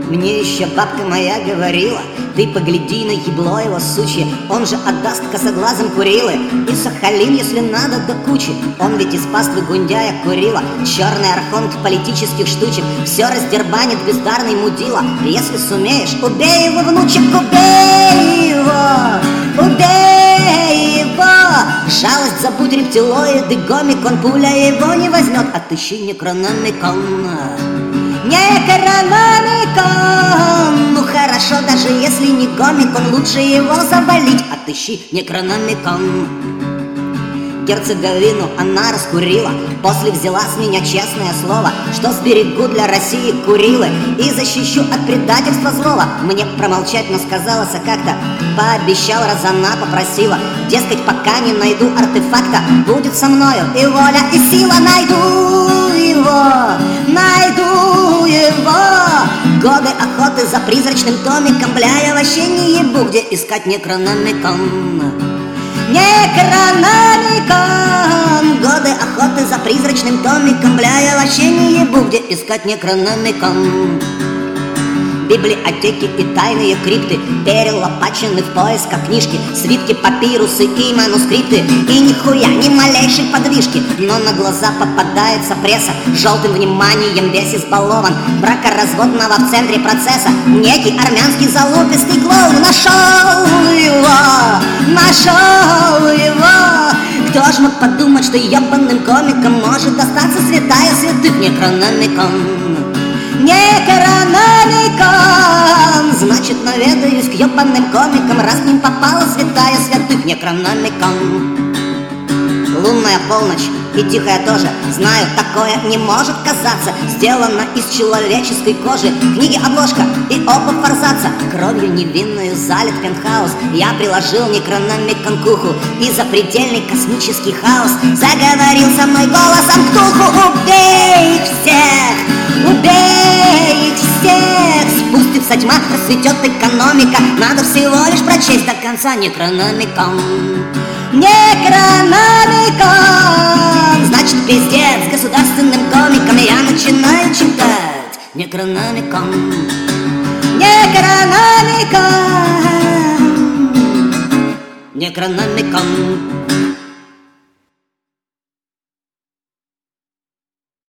Мне еще бабка моя говорила: ты погляди на ебло его сучье, он же отдаст косоглазым Курилы и Сахалин, если надо, до кучи. Он ведь из паствы Гундяя Курила, черный архонт политических штучек, все раздербанит бездарный мудила. Если сумеешь, убей его, внучек, убей его, убей его. Жалость забудь, рептилоиды, гомик, он пуля его не возьмет. Отыщи Некрономикон, Некрономикон. Ну хорошо, даже если не гомик, он лучше его завалить. Отыщи Некрономикон. Герцеговину она раскурила, после взяла с меня честное слово, что сберегу для России Курилы и защищу от предательства злого. Мне промолчать, но сказалось как-то, пообещал, раз она попросила. Дескать, пока не найду артефакта, будет со мною и воля, и сила. Найду его, найду его. Годы охоты за призрачным томиком, бля, я вообще не ебу, где искать Некрономикон. Некрономикон. Годы охоты за призрачным томиком, бля, я вообще не ебу, где искать Некрономикон. Библиотеки и тайные крипты перелопачены в поисках книжки, свитки, папирусы и манускрипты, и нихуя, ни малейшей подвижки. Но на глаза попадается пресса, желтым вниманием весь избалован. Бракоразводного в центре процесса некий армянский залупистый клоун. Нашел его, нашел его. Кто ж мог подумать, что ебаным комиком может достаться святая святых Некрономикон. Некрономикон. Значит, наведаюсь к ебаным комикам, раз к ним попала святая святых Некрономикон. Лунная полночь и тихая тоже, знаю, такое не может казаться. Сделано из человеческой кожи, книги обложка и оба форзаца. Кровью невинную залит пентхаус, я приложил Некрономикон к уху, и запредельный космический хаос заговорил со мной голосом Ктулху. Убей их всех, убей их всех. Спустится тьма, расцветет экономика, надо всего лишь прочесть до конца Некрономикон. Некрономикон. Значит, пиздец государственным комикам, я начинаю читать Некрономикон. Некрономикон. Некрономикон.